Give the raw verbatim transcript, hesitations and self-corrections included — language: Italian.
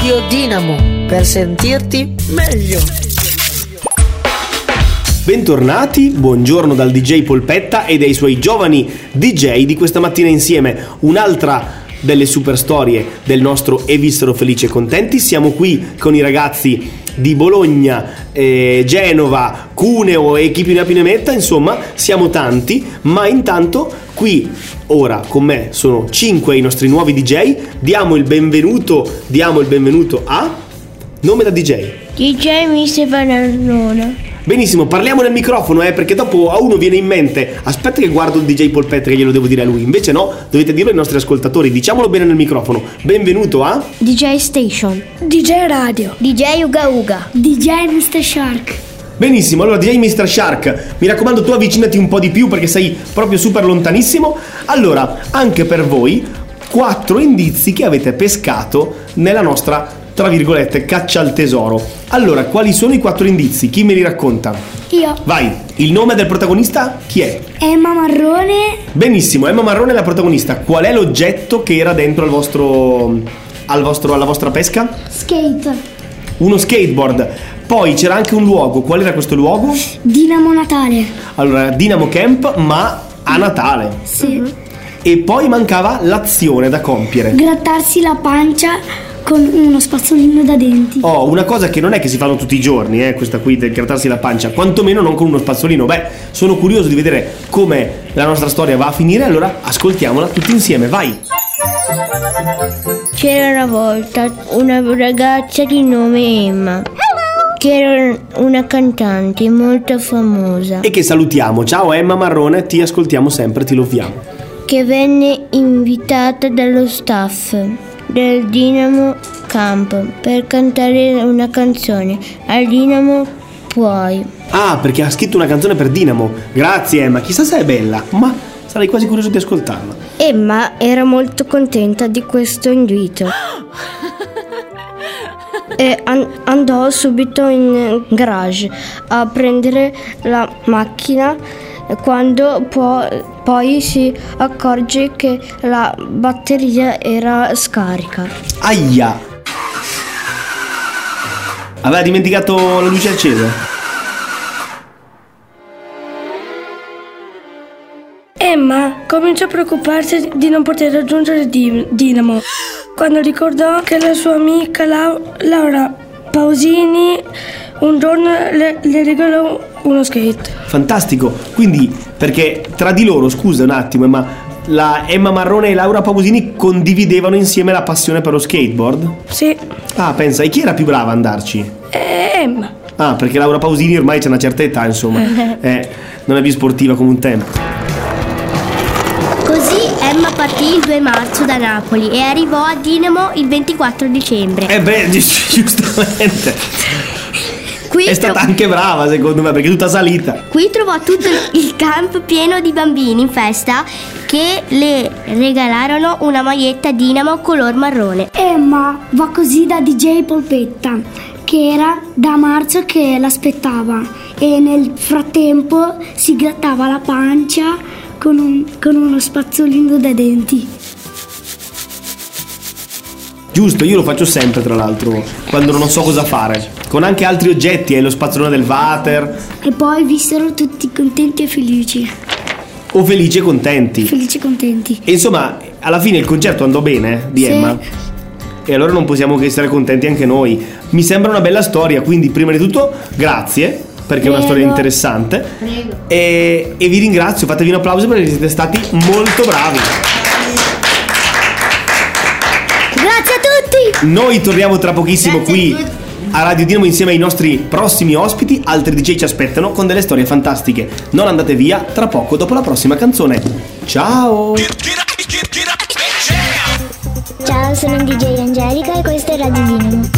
Radio Dinamo, per sentirti meglio. Bentornati, buongiorno dal D J Polpetta e dai suoi giovani D J di questa mattina insieme. Un'altra delle super storie del nostro E vissero felici e contenti. Siamo qui con i ragazzi di Bologna, eh, Genova, Cuneo e chi più ne ha più ne metta. Insomma, siamo tanti, ma intanto qui ora con me sono cinque i nostri nuovi D J. Diamo il benvenuto, diamo il benvenuto a nome da D J. D J mister Bananone. Benissimo, parliamo nel microfono, eh, perché dopo a uno viene in mente: aspetta che guardo il D J Polpetta che glielo devo dire a lui. Invece no, dovete dirlo ai nostri ascoltatori, diciamolo bene nel microfono. Benvenuto a D J Station, D J Radio, D J Uga Uga, D J mister Shark. Benissimo, allora D J mister Shark, mi raccomando tu avvicinati un po' di più perché sei proprio super lontanissimo. Allora, anche per voi, quattro indizi che avete pescato nella nostra, tra virgolette, caccia al tesoro. Allora, quali sono i quattro indizi? Chi me li racconta? Io. Vai, il nome del protagonista chi è? Emma Marrone. Benissimo, Emma Marrone è la protagonista. Qual è l'oggetto che era dentro al vostro, al vostro, alla vostra pesca? Skate. Uno skateboard. Poi c'era anche un luogo. Qual era questo luogo? Dinamo Natale. Allora, Dinamo Camp, ma a Natale. Sì. Uh-huh. E poi mancava l'azione da compiere. Grattarsi la pancia con uno spazzolino da denti. Oh, una cosa che non è che si fanno tutti i giorni, eh, questa qui del grattarsi la pancia, quantomeno non con uno spazzolino. Beh, sono curioso di vedere come la nostra storia va a finire, allora ascoltiamola tutti insieme, vai! C'era una volta una ragazza di nome Emma, che era una cantante molto famosa e che salutiamo. Ciao Emma Marrone, ti ascoltiamo sempre, ti loviamo. Che venne invitata dallo staff del Dinamo Camp per cantare una canzone al Dinamo Puoi. Ah, perché ha scritto una canzone per Dinamo. Grazie Emma, chissà se è bella, ma sarei quasi curioso di ascoltarla. Emma era molto contenta di questo invito e an- andò subito in garage a prendere la macchina, quando può, poi si accorge che la batteria era scarica. Aia! Aveva dimenticato la luce accesa. Emma cominciò a preoccuparsi di non poter raggiungere Di- Dinamo quando ricordò che la sua amica La- Laura Pausini un giorno le, le regalò uno skate. Fantastico, quindi perché tra di loro, scusa un attimo, ma la Emma Marrone e Laura Pausini condividevano insieme la passione per lo skateboard? Sì. Ah, pensa, e chi era più brava a andarci? Eh, Emma. Ah, perché Laura Pausini ormai c'è una certa età, insomma, eh, non è più sportiva come un tempo. Così Emma partì il due marzo da Napoli e arrivò a Dinamo il ventiquattro dicembre. Eh beh, giustamente. Qui È stata tro- anche brava secondo me, perché è tutta salita. Qui trovò tutto il camp pieno di bambini in festa che le regalarono una maglietta Dinamo color marrone. Emma va così da D J Polpetta, che era da marzo che l'aspettava, e nel frattempo si grattava la pancia con, un, con uno spazzolino da denti. Giusto, io lo faccio sempre tra l'altro, quando non so cosa fare, con anche altri oggetti, e eh, lo spazzolone del water. E poi vissero tutti contenti e felici. O felici e contenti. Felici e contenti. E insomma, alla fine il concerto andò bene, eh, di Sì. Emma. E allora non possiamo che essere contenti anche noi. Mi sembra una bella storia, quindi prima di tutto grazie, perché è una storia interessante. E, e vi ringrazio, fatevi un applauso perché siete stati molto bravi. Grazie a tutti! Noi torniamo tra pochissimo Grazie qui a tutti. a Radio Dinamo insieme ai nostri prossimi ospiti. Altri D J ci aspettano con delle storie fantastiche. Non andate via, tra poco dopo la prossima canzone. Ciao! Ciao, sono D J Angelica e questo è Radio Dinamo.